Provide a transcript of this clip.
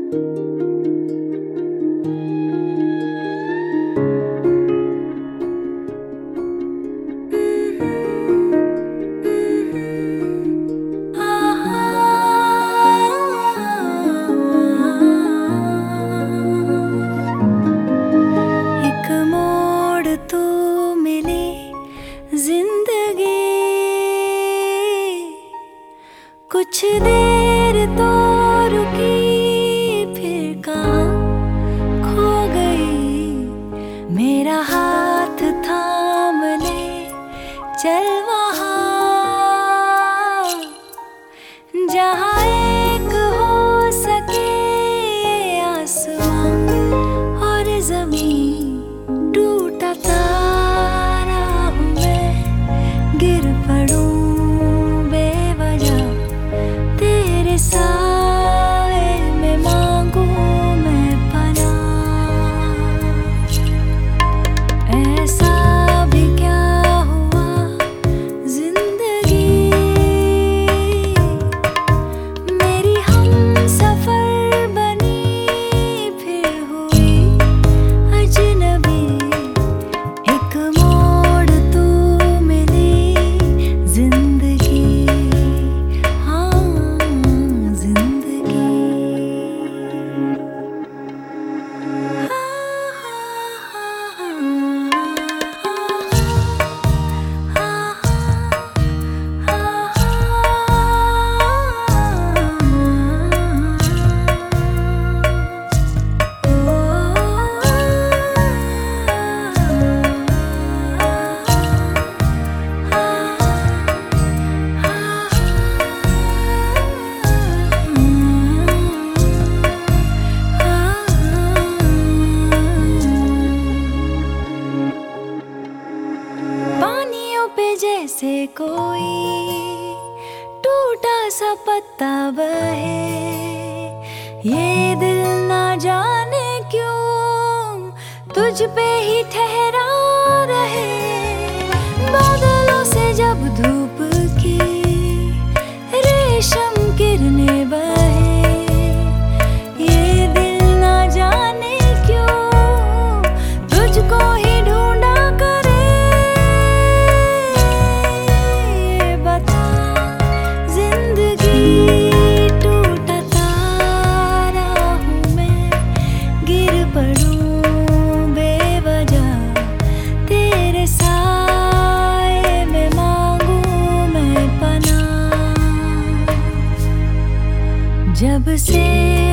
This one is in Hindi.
कुछ देर तो रुकी, फिर कहाँ खो गई। मेरा हाथ थाम ले, चल वहाँ जहाँ एक हो सके ये आसमां और ज़मीन। टूटा तारा हूँ मैं, गिर पड़ूं साए में मांगू मैं पनाह। ऐसा भी क्या हुआ जिंदगी मेरी हम सफर बनी, फिर हुई अजनबी। एक मोड़ तू मिली जिंदगी, पे जैसे कोई टूटा सा पत्ता बहे। ये दिल ना जाने क्यों तुझ पे ही ठहरा रहे। बादलों से जब धूप की रेशम किरणें बहे, ये दिल ना जाने क्यों तुझको ही ढूंढा करे। टूटा तारा हूँ मैं, गिर पड़ूं बेवजह तेरे साए में मांगू मैं पनाह। जब से